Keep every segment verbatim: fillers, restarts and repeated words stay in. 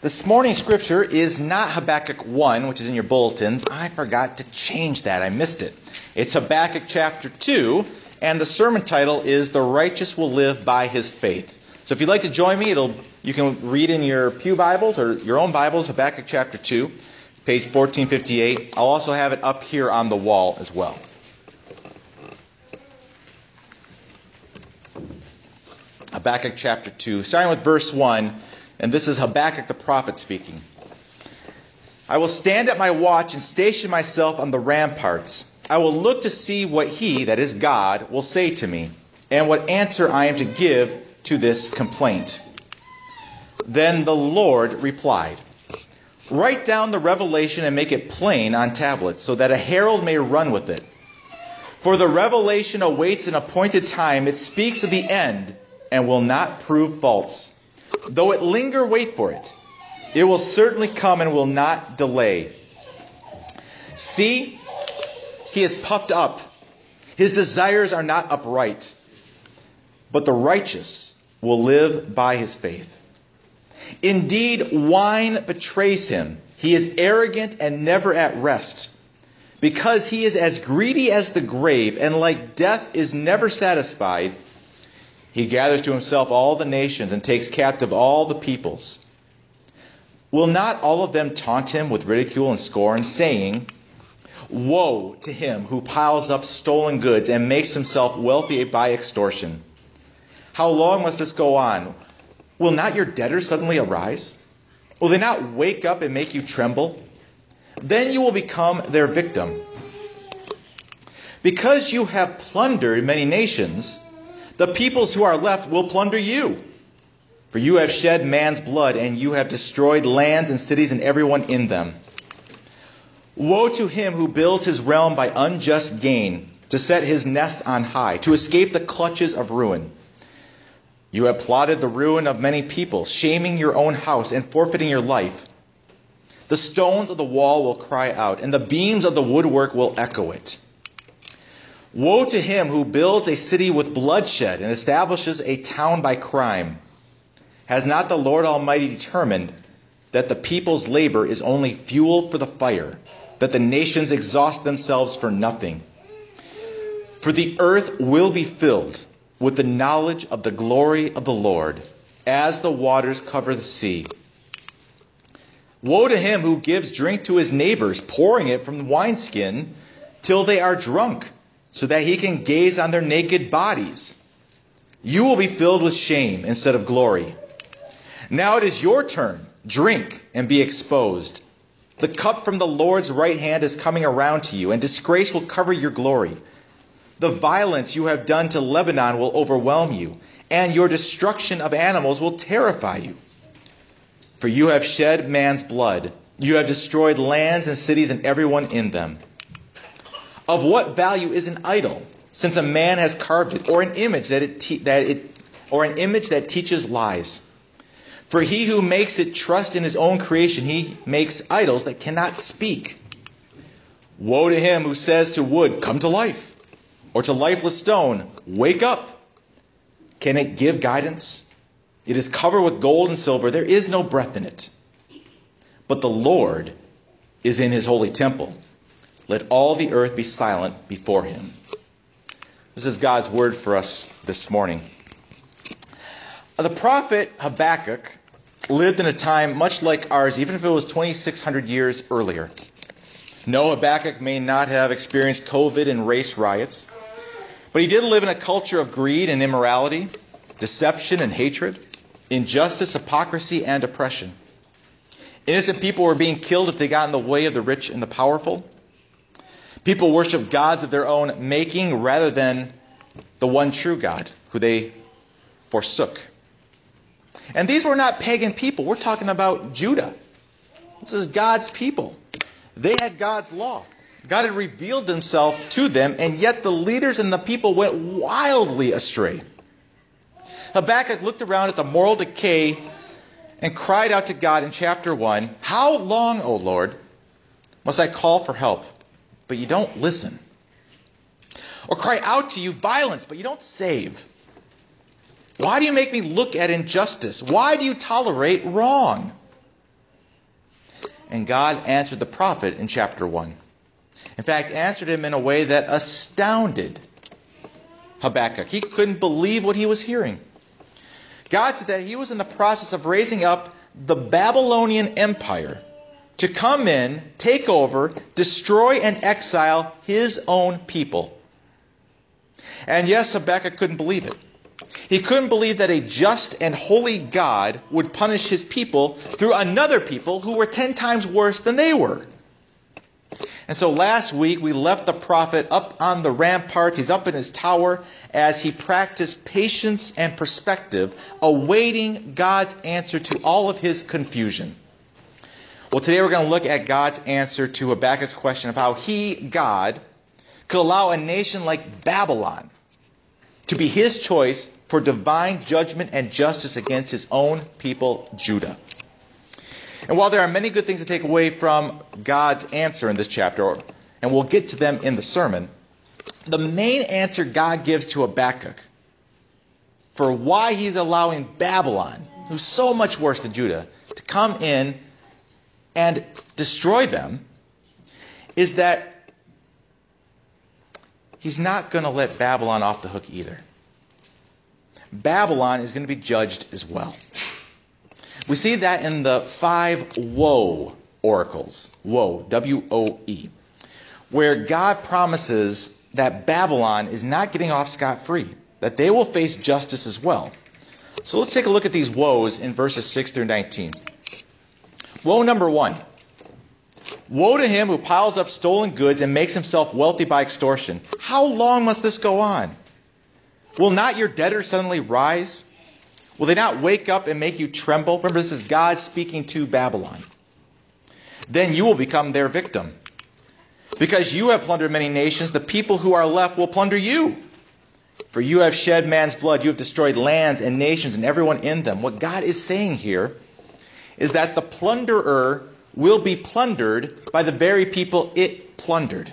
This morning's scripture is not Habakkuk one, which is in your bulletins. I forgot to change that. I missed it. It's Habakkuk chapter two, and the sermon title is The Righteous Will Live by His Faith. So if you'd like to join me, it'll you can read in your pew Bibles or your own Bibles, Habakkuk chapter two, page fourteen fifty-eight. I'll also have it up here on the wall as well. Habakkuk chapter two, starting with verse one. And this is Habakkuk the prophet speaking. I will stand at my watch and station myself on the ramparts. I will look to see what he, that is God, will say to me, and what answer I am to give to this complaint. Then the Lord replied, write down the revelation and make it plain on tablets, so that a herald may run with it. For the revelation awaits an appointed time. It speaks of the end and will not prove false. Though it linger, wait for it. It will certainly come and will not delay. See, he is puffed up. His desires are not upright. But the righteous will live by his faith. Indeed, wine betrays him. He is arrogant and never at rest. Because he is as greedy as the grave, and like death is never satisfied, he gathers to himself all the nations and takes captive all the peoples. Will not all of them taunt him with ridicule and scorn, saying, woe to him who piles up stolen goods and makes himself wealthy by extortion. How long must this go on? Will not your debtors suddenly arise? Will they not wake up and make you tremble? Then you will become their victim. Because you have plundered many nations, the peoples who are left will plunder you. For you have shed man's blood, and you have destroyed lands and cities and everyone in them. Woe to him who builds his realm by unjust gain, to set his nest on high, to escape the clutches of ruin. You have plotted the ruin of many peoples, shaming your own house and forfeiting your life. The stones of the wall will cry out, and the beams of the woodwork will echo it. Woe to him who builds a city with bloodshed and establishes a town by crime. Has not the Lord Almighty determined that the people's labor is only fuel for the fire, that the nations exhaust themselves for nothing? For the earth will be filled with the knowledge of the glory of the Lord, as the waters cover the sea. Woe to him who gives drink to his neighbors, pouring it from the wineskin till they are drunk, so that he can gaze on their naked bodies. You will be filled with shame instead of glory. Now it is your turn. Drink and be exposed. The cup from the Lord's right hand is coming around to you, and disgrace will cover your glory. The violence you have done to Lebanon will overwhelm you, and your destruction of animals will terrify you. For you have shed man's blood. You have destroyed lands and cities and everyone in them. Of what value is an idol, since a man has carved it, or an image that it te- that it or an image that teaches lies? For he who makes it trust in his own creation, he makes idols that cannot speak. Woe to him who says to wood, come to life, or to lifeless stone, wake up. Can it give guidance? It is covered with gold and silver. There is no breath in it. But the Lord is in his holy temple. Let all the earth be silent before him. This is God's word for us this morning. The prophet Habakkuk lived in a time much like ours, even if it was twenty-six hundred years earlier. No, Habakkuk may not have experienced COVID and race riots, but he did live in a culture of greed and immorality, deception and hatred, injustice, hypocrisy, and oppression. Innocent people were being killed if they got in the way of the rich and the powerful. People worship gods of their own making rather than the one true God, who they forsook. And these were not pagan people. We're talking about Judah. This is God's people. They had God's law. God had revealed himself to them, and yet the leaders and the people went wildly astray. Habakkuk looked around at the moral decay and cried out to God in chapter one, how long, O Lord, must I call for help? But you don't listen. Or cry out to you violence, but you don't save. Why do you make me look at injustice? Why do you tolerate wrong? And God answered the prophet in chapter one. In fact, answered him in a way that astounded Habakkuk. He couldn't believe what he was hearing. God said that he was in the process of raising up the Babylonian Empire to come in, take over, destroy, and exile his own people. And yes, Habakkuk couldn't believe it. He couldn't believe that a just and holy God would punish his people through another people who were ten times worse than they were. And so last week we left the prophet up on the ramparts. He's up in his tower as he practiced patience and perspective, awaiting God's answer to all of his confusion. Well, today we're going to look at God's answer to Habakkuk's question of how he, God, could allow a nation like Babylon to be his choice for divine judgment and justice against his own people, Judah. And while there are many good things to take away from God's answer in this chapter, and we'll get to them in the sermon, the main answer God gives to Habakkuk for why he's allowing Babylon, who's so much worse than Judah, to come in and destroy them, is that he's not going to let Babylon off the hook either. Babylon is going to be judged as well. We see that in the five woe oracles, woe, W O E, where God promises that Babylon is not getting off scot-free, that they will face justice as well. So let's take a look at these woes in verses six through nineteen. Woe number one. Woe to him who piles up stolen goods and makes himself wealthy by extortion. How long must this go on? Will not your debtors suddenly rise? Will they not wake up and make you tremble? Remember, this is God speaking to Babylon. Then you will become their victim. Because you have plundered many nations, the people who are left will plunder you. For you have shed man's blood. You have destroyed lands and nations and everyone in them. What God is saying here is that the plunderer will be plundered by the very people it plundered.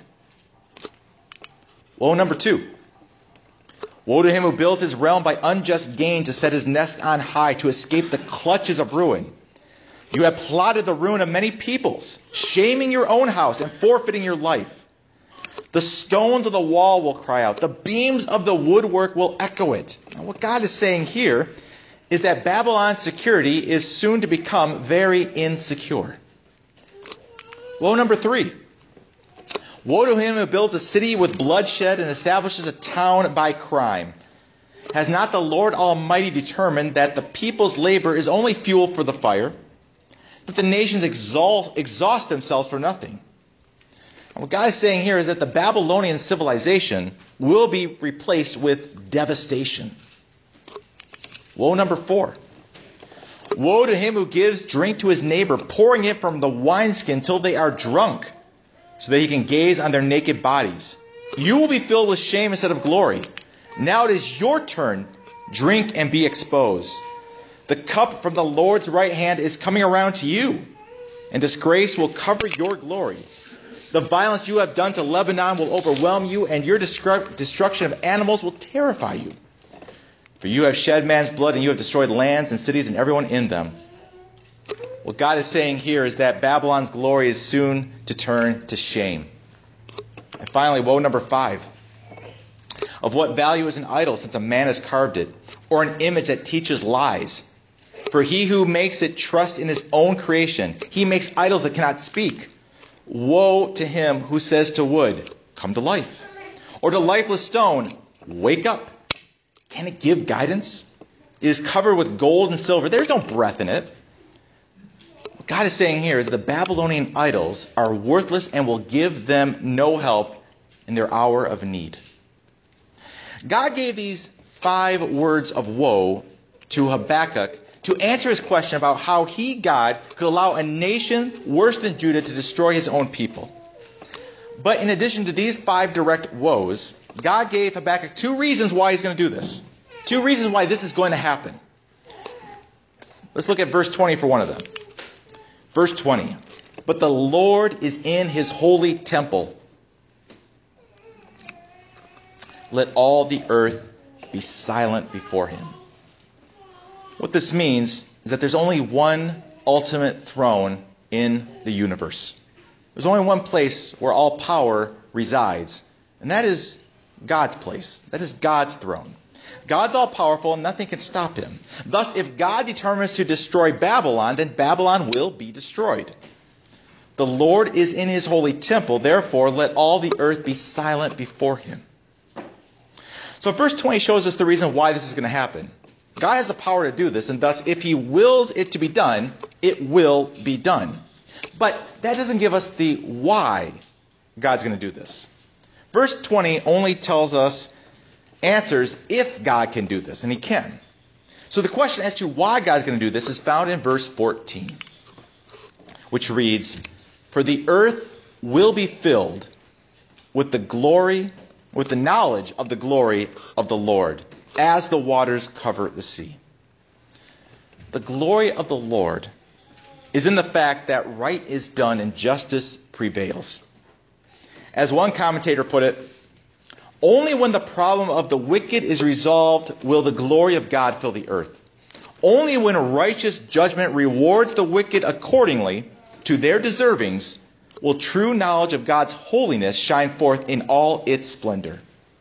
Woe number two. Woe to him who builds his realm by unjust gain to set his nest on high, to escape the clutches of ruin. You have plotted the ruin of many peoples, shaming your own house and forfeiting your life. The stones of the wall will cry out. The beams of the woodwork will echo it. Now, what God is saying here is that Babylon's security is soon to become very insecure. Woe number three. Woe to him who builds a city with bloodshed and establishes a town by crime. Has not the Lord Almighty determined that the people's labor is only fuel for the fire, that the nations exalt, exhaust themselves for nothing? And what God is saying here is that the Babylonian civilization will be replaced with devastation. Woe number four. Woe to him who gives drink to his neighbor, pouring it from the wineskin till they are drunk, so that he can gaze on their naked bodies. You will be filled with shame instead of glory. Now it is your turn. Drink and be exposed. The cup from the Lord's right hand is coming around to you, and disgrace will cover your glory. The violence you have done to Lebanon will overwhelm you, and your destru- destruction of animals will terrify you. For you have shed man's blood, and you have destroyed lands and cities and everyone in them. What God is saying here is that Babylon's glory is soon to turn to shame. And finally, woe number five. Of what value is an idol since a man has carved it, or an image that teaches lies? For he who makes it trust in his own creation, he makes idols that cannot speak. Woe to him who says to wood, come to life, or to lifeless stone, wake up. Can it give guidance? It is covered with gold and silver. There's no breath in it. What God is saying here is that the Babylonian idols are worthless and will give them no help in their hour of need. God gave these five words of woe to Habakkuk to answer his question about how he, God, could allow a nation worse than Judah to destroy his own people. But in addition to these five direct woes, God gave Habakkuk two reasons why he's going to do this. Two reasons why this is going to happen. Let's look at verse twenty for one of them. Verse twenty. But the Lord is in his holy temple. Let all the earth be silent before him. What this means is that there's only one ultimate throne in the universe. There's only one place where all power resides, and that is God's place. That is God's throne. God's all-powerful, and nothing can stop him. Thus, if God determines to destroy Babylon, then Babylon will be destroyed. The Lord is in his holy temple, therefore let all the earth be silent before him. So verse twenty shows us the reason why this is going to happen. God has the power to do this, and thus if he wills it to be done, it will be done. But that doesn't give us the why God's going to do this. Verse twenty only tells us, answers if God can do this, and he can. So the question as to why God's going to do this is found in verse fourteen, which reads, "For the earth will be filled with the glory, with the knowledge of the glory of the Lord, as the waters cover the sea." The glory of the Lord is in the fact that right is done and justice prevails. As one commentator put it, only when the problem of the wicked is resolved will the glory of God fill the earth. Only when righteous judgment rewards the wicked accordingly to their deservings will true knowledge of God's holiness shine forth in all its splendor.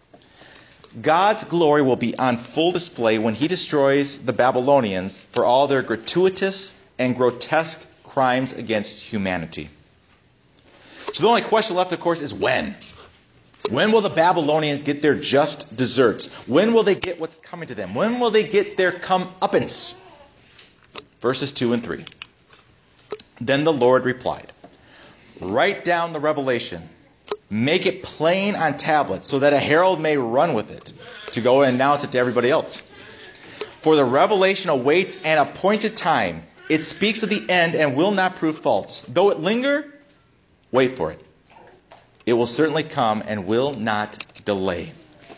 God's glory will be on full display when he destroys the Babylonians for all their gratuitous and grotesque crimes against humanity. So the only question left, of course, is when. When will the Babylonians get their just deserts? When will they get what's coming to them? When will they get their comeuppance? Verses two and three. Then the Lord replied, "Write down the revelation. Make it plain on tablets so that a herald may run with it to go and announce it to everybody else. For the revelation awaits an appointed time. It speaks of the end and will not prove false. Though it linger, wait for it. It will certainly come and will not delay."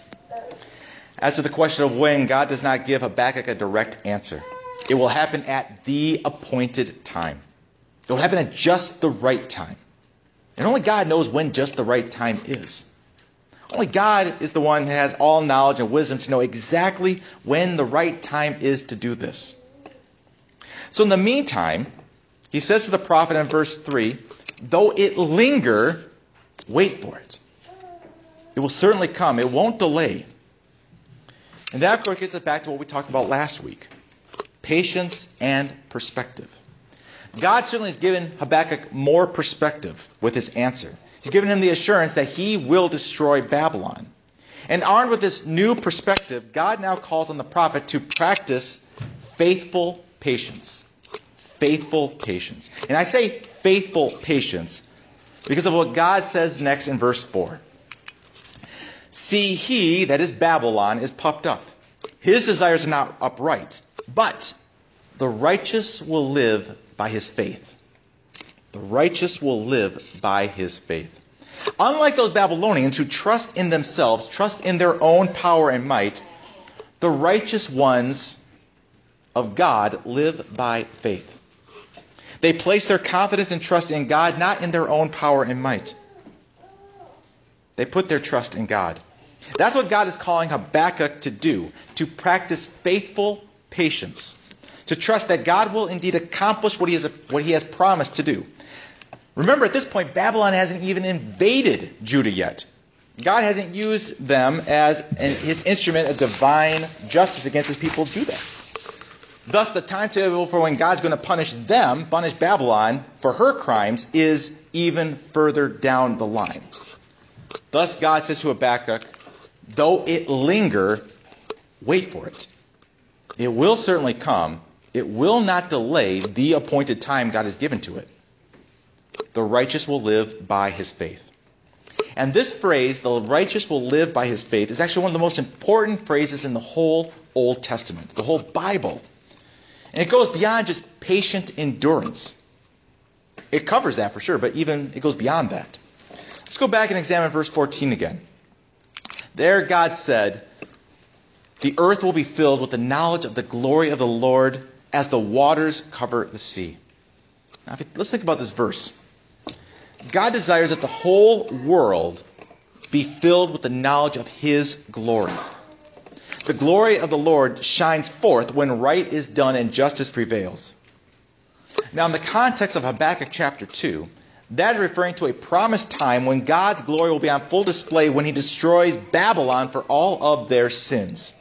As to the question of when, God does not give Habakkuk a direct answer. It will happen at the appointed time. It will happen at just the right time. And only God knows when just the right time is. Only God is the one who has all knowledge and wisdom to know exactly when the right time is to do this. So in the meantime, he says to the prophet in verse three, though it linger, wait for it. It will certainly come. It won't delay. And that, of course, gets us back to what we talked about last week. Patience and perspective. God certainly has given Habakkuk more perspective with his answer. He's given him the assurance that he will destroy Babylon. And armed with this new perspective, God now calls on the prophet to practice faithful patience. Faithful patience. And I say faithful patience because of what God says next in verse four. "See, he," that is Babylon, "is puffed up. His desires are not upright, but the righteous will live by his faith." The righteous will live by his faith. Unlike those Babylonians who trust in themselves, trust in their own power and might, the righteous ones of God live by faith. They place their confidence and trust in God, not in their own power and might. They put their trust in God. That's what God is calling Habakkuk to do, to practice faithful patience, to trust that God will indeed accomplish what he has, what he has promised to do. Remember, at this point, Babylon hasn't even invaded Judah yet. God hasn't used them as an, his instrument of divine justice against his people Judah. Thus, the timetable for when God's going to punish them, punish Babylon for her crimes, is even further down the line. Thus, God says to Habakkuk, though it linger, wait for it. It will certainly come. It will not delay the appointed time God has given to it. The righteous will live by his faith. And this phrase, the righteous will live by his faith, is actually one of the most important phrases in the whole Old Testament, the whole Bible. And it goes beyond just patient endurance. It covers that for sure, but even it goes beyond that. Let's go back and examine verse fourteen again. There God said, "The earth will be filled with the knowledge of the glory of the Lord as the waters cover the sea." Now, let's think about this verse. God desires that the whole world be filled with the knowledge of his glory. The glory of the Lord shines forth when right is done and justice prevails. Now, in the context of Habakkuk chapter two, that is referring to a promised time when God's glory will be on full display when he destroys Babylon for all of their sins.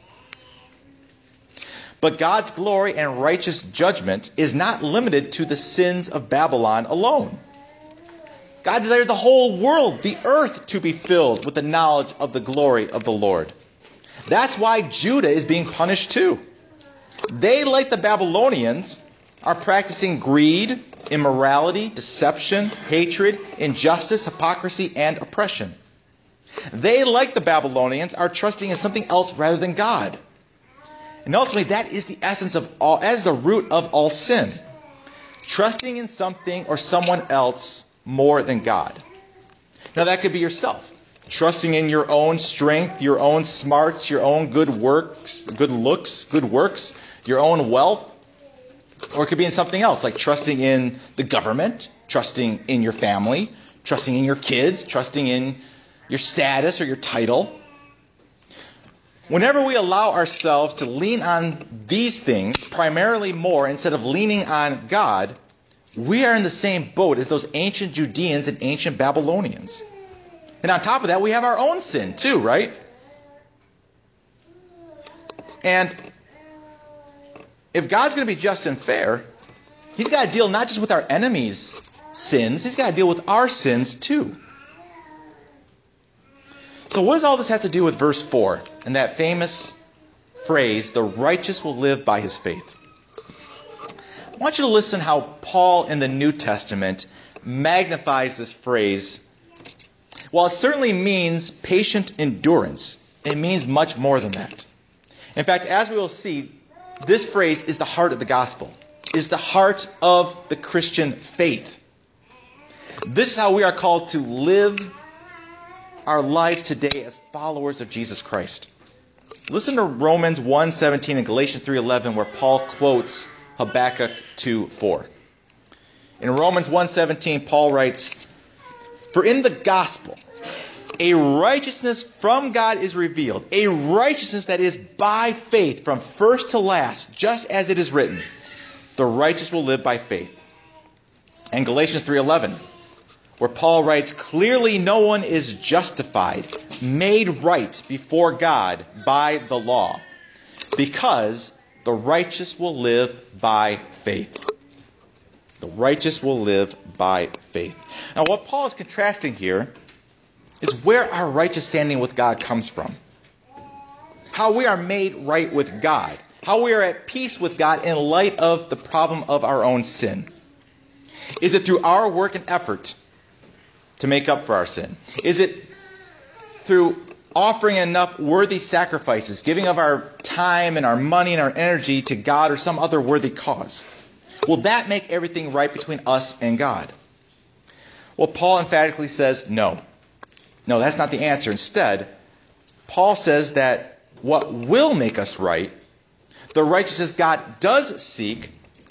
But God's glory and righteous judgment is not limited to the sins of Babylon alone. God desires the whole world, the earth, to be filled with the knowledge of the glory of the Lord. That's why Judah is being punished too. They, like the Babylonians, are practicing greed, immorality, deception, hatred, injustice, hypocrisy, and oppression. They, like the Babylonians, are trusting in something else rather than God. And ultimately, that is the essence of all, as the root of all sin. Trusting in something or someone else more than God. Now, that could be yourself. Trusting in your own strength, your own smarts, your own good works, good looks, good works, your own wealth. Or it could be in something else, like trusting in the government, trusting in your family, trusting in your kids, trusting in your status or your title. Whenever we allow ourselves to lean on these things, primarily more, instead of leaning on God, we are in the same boat as those ancient Judeans and ancient Babylonians. And on top of that, we have our own sin too, right? And if God's going to be just and fair, he's got to deal not just with our enemies' sins, he's got to deal with our sins too. So what does all this have to do with verse four and that famous phrase, the righteous will live by his faith? I want you to listen how Paul in the New Testament magnifies this phrase. While it certainly means patient endurance, it means much more than that. In fact, as we will see, this phrase is the heart of the gospel, is the heart of the Christian faith. This is how we are called to live our lives today as followers of Jesus Christ. Listen to Romans one seventeen and Galatians three eleven, where Paul quotes Habakkuk two four. In Romans one seventeen, Paul writes, "For in the gospel a righteousness from God is revealed, a righteousness that is by faith from first to last, just as it is written, the righteous will live by faith." And Galatians three eleven, where Paul writes, "Clearly no one is justified, made right before God by the law, because the righteous will live by faith." The righteous will live by faith. Now, what Paul is contrasting here is where our righteous standing with God comes from. How we are made right with God. How we are at peace with God in light of the problem of our own sin. Is it through our work and effort to make up for our sin? Is it through offering enough worthy sacrifices, giving of our time and our money and our energy to God or some other worthy cause? Will that make everything right between us and God? Well, Paul emphatically says no. No, that's not the answer. Instead, Paul says that what will make us right, the righteousness God does seek,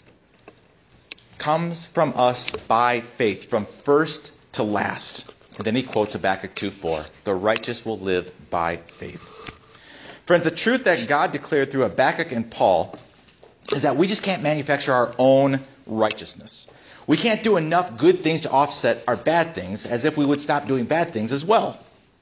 comes from us by faith, from first to last. And then he quotes Habakkuk two four. The righteous will live by faith. Friends, the truth that God declared through Habakkuk and Paul is that we just can't manufacture our own righteousness. We can't do enough good things to offset our bad things, as if we would stop doing bad things as well.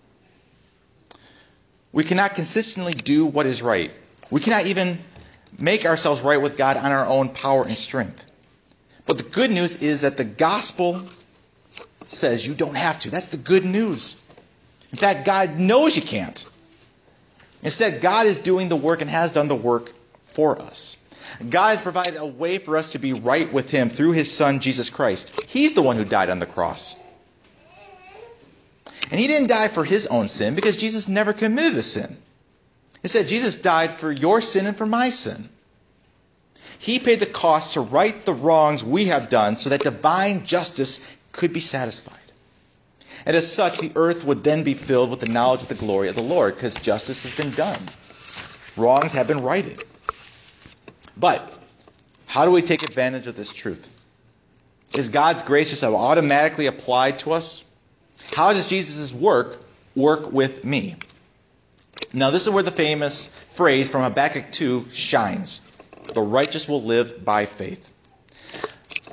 We cannot consistently do what is right. We cannot even make ourselves right with God on our own power and strength. But the good news is that the gospel says you don't have to. That's the good news. In fact, God knows you can't. Instead, God is doing the work and has done the work for us. God has provided a way for us to be right with Him through His Son, Jesus Christ. He's the one who died on the cross. And He didn't die for His own sin because Jesus never committed a sin. Instead, Jesus died for your sin and for my sin. He paid the cost to right the wrongs we have done so that divine justice could be satisfied. And as such, the earth would then be filled with the knowledge of the glory of the Lord, because justice has been done. Wrongs have been righted. But how do we take advantage of this truth? Is God's grace just automatically applied to us? How does Jesus' work work with me? Now, this is where the famous phrase from Habakkuk two shines. The righteous will live by faith.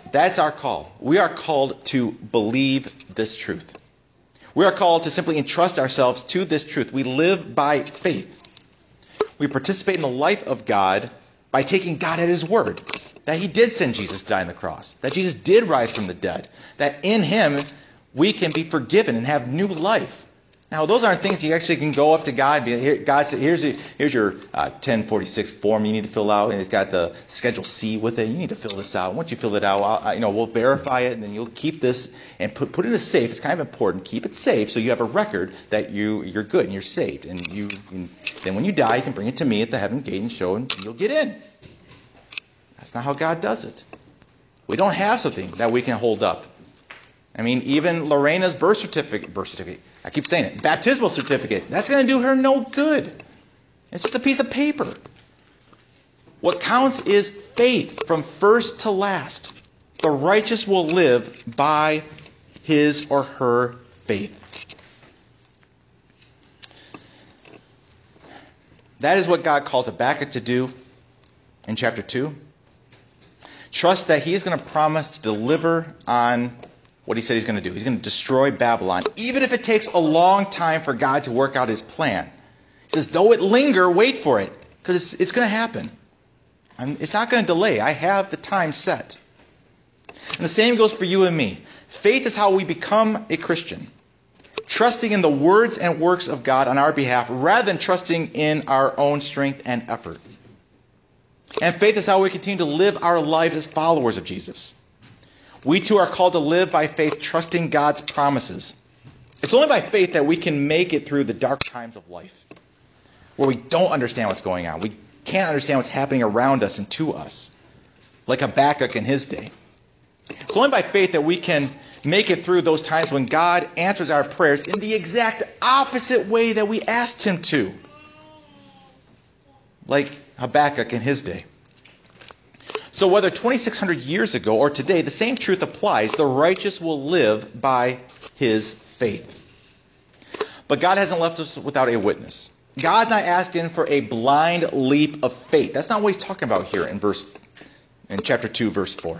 That's our call. We are called to believe this truth. We are called to simply entrust ourselves to this truth. We live by faith. We participate in the life of God by taking God at his word. That he did send Jesus to die on the cross. That Jesus did rise from the dead. That in him we can be forgiven and have new life. Now, those aren't things you actually can go up to God. And be, here, God said, here's, your, here's your uh, ten forty-six form you need to fill out. And it's got the Schedule C with it. You need to fill this out. Once you fill it out, I'll, you know, we'll verify it. And then you'll keep this and put, put it in a safe. It's kind of important. Keep it safe so you have a record that you, you're good and you're saved. And you and then when you die, you can bring it to me at the heaven gate and show and you'll get in. That's not how God does it. We don't have something that we can hold up. I mean, even Lorena's birth certificate, birth certificate, I keep saying it, baptismal certificate, that's going to do her no good. It's just a piece of paper. What counts is faith from first to last. The righteous will live by his or her faith. That is what God calls Habakkuk to do in chapter two. Trust that he is going to promise to deliver on what he said he's going to do. He's going to destroy Babylon, even if it takes a long time for God to work out his plan. He says, though it linger, wait for it, because it's, it's going to happen. I'm, it's not going to delay. I have the time set. And the same goes for you and me. Faith is how we become a Christian, trusting in the words and works of God on our behalf rather than trusting in our own strength and effort. And faith is how we continue to live our lives as followers of Jesus. We too are called to live by faith, trusting God's promises. It's only by faith that we can make it through the dark times of life, where we don't understand what's going on. We can't understand what's happening around us and to us, like Habakkuk in his day. It's only by faith that we can make it through those times when God answers our prayers in the exact opposite way that we asked him to, like Habakkuk in his day. So whether twenty-six hundred years ago or today, the same truth applies. The righteous will live by his faith. But God hasn't left us without a witness. God's not asking for a blind leap of faith. That's not what he's talking about here in verse in chapter two, verse four.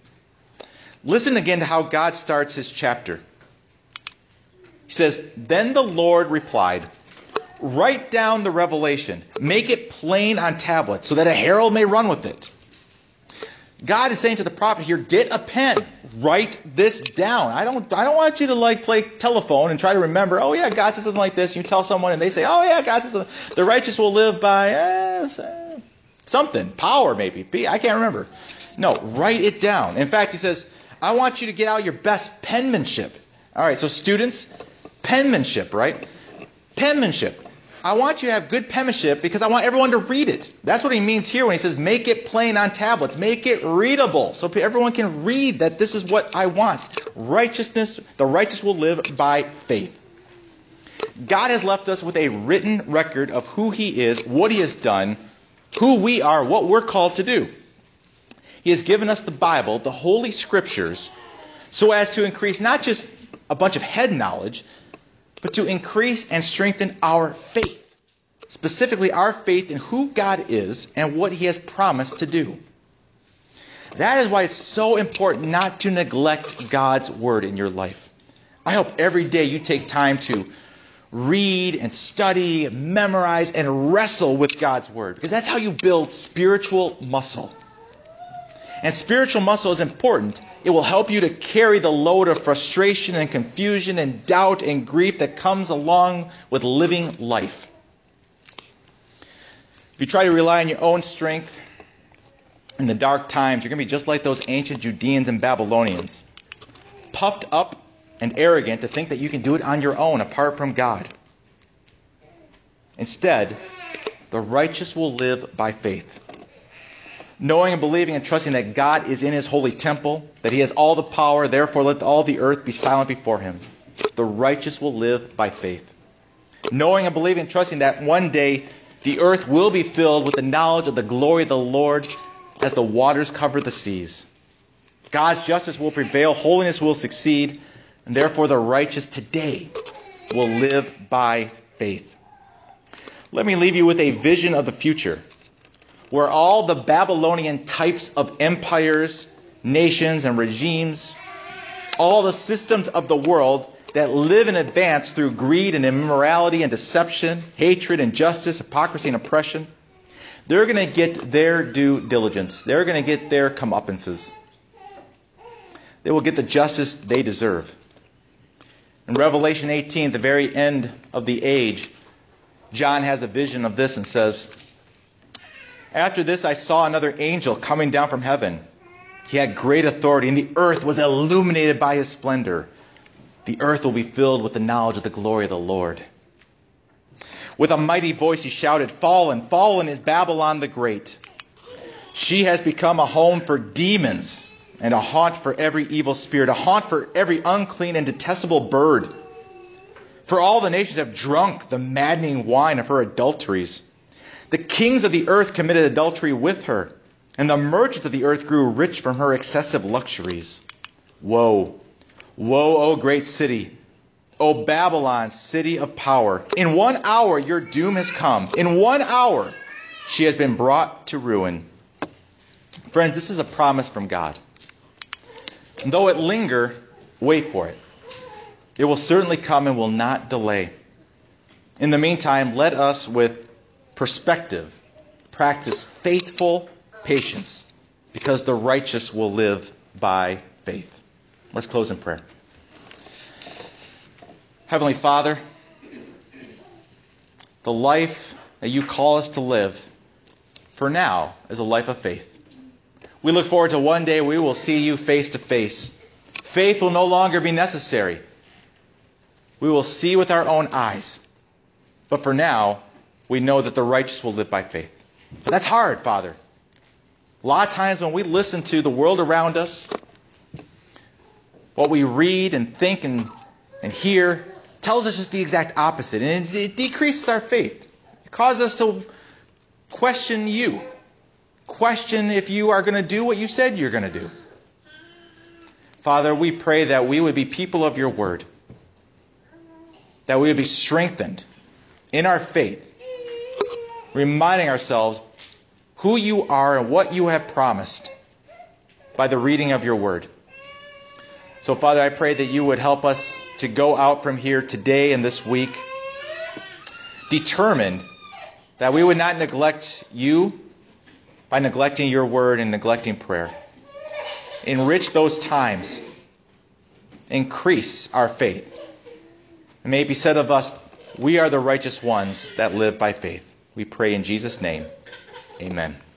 Listen again to how God starts his chapter. He says, "Then the Lord replied, write down the revelation, make it plain on tablets, so that a herald may run with it." God is saying to the prophet here, get a pen, write this down. I don't I don't want you to like play telephone and try to remember, oh yeah, God says something like this. You tell someone and they say, oh yeah, God says something. The righteous will live by uh, something, power maybe. I can't remember. No, write it down. In fact, he says, I want you to get out your best penmanship. All right, so students, penmanship, right? Penmanship. I want you to have good penmanship because I want everyone to read it. That's what he means here when he says make it plain on tablets. Make it readable so everyone can read that this is what I want. Righteousness, the righteous will live by faith. God has left us with a written record of who he is, what he has done, who we are, what we're called to do. He has given us the Bible, the Holy Scriptures, so as to increase not just a bunch of head knowledge, but to increase and strengthen our faith. Specifically, our faith in who God is and what he has promised to do. That is why it's so important not to neglect God's word in your life. I hope every day you take time to read and study, memorize, and wrestle with God's word. Because that's how you build spiritual muscle. And spiritual muscle is important. It will help you to carry the load of frustration and confusion and doubt and grief that comes along with living life. If you try to rely on your own strength in the dark times, you're going to be just like those ancient Judeans and Babylonians, puffed up and arrogant to think that you can do it on your own apart from God. Instead, the righteous will live by faith. Knowing and believing and trusting that God is in his holy temple, that he has all the power, therefore let all the earth be silent before him. The righteous will live by faith. Knowing and believing and trusting that one day the earth will be filled with the knowledge of the glory of the Lord as the waters cover the seas. God's justice will prevail, holiness will succeed, and therefore the righteous today will live by faith. Let me leave you with a vision of the future, where all the Babylonian types of empires nations and regimes, all the systems of the world that live and advance through greed and immorality and deception, hatred, injustice, hypocrisy, and oppression, they're going to get their due diligence. They're going to get their comeuppances. They will get the justice they deserve. In Revelation eighteen, at the very end of the age, John has a vision of this and says, "After this I saw another angel coming down from heaven. He had great authority, and the earth was illuminated by his splendor. The earth will be filled with the knowledge of the glory of the Lord. With a mighty voice he shouted, 'Fallen, fallen is Babylon the Great. She has become a home for demons and a haunt for every evil spirit, a haunt for every unclean and detestable bird. For all the nations have drunk the maddening wine of her adulteries. The kings of the earth committed adultery with her, and the merchants of the earth grew rich from her excessive luxuries. Woe, woe, O great city, O Babylon, city of power. In one hour your doom has come. In one hour she has been brought to ruin.'" Friends, this is a promise from God. And though it linger, wait for it. It will certainly come and will not delay. In the meantime, let us, with perspective, practice faithful patience, because the righteous will live by faith. Let's close in prayer. Heavenly Father, the life that you call us to live for now is a life of faith. We look forward to one day we will see you face to face. Faith will no longer be necessary. We will see with our own eyes. But for now, we know that the righteous will live by faith. But that's hard, Father. A lot of times when we listen to the world around us, what we read and think and, and hear tells us just the exact opposite. And it, it decreases our faith. It causes us to question you. Question if you are going to do what you said you're going to do. Father, we pray that we would be people of your word. That we would be strengthened in our faith. Reminding ourselves who you are and what you have promised by the reading of your word. So, Father, I pray that you would help us to go out from here today and this week determined that we would not neglect you by neglecting your word and neglecting prayer. Enrich those times. Increase our faith. And may it be said of us, we are the righteous ones that live by faith. We pray in Jesus' name. Amen.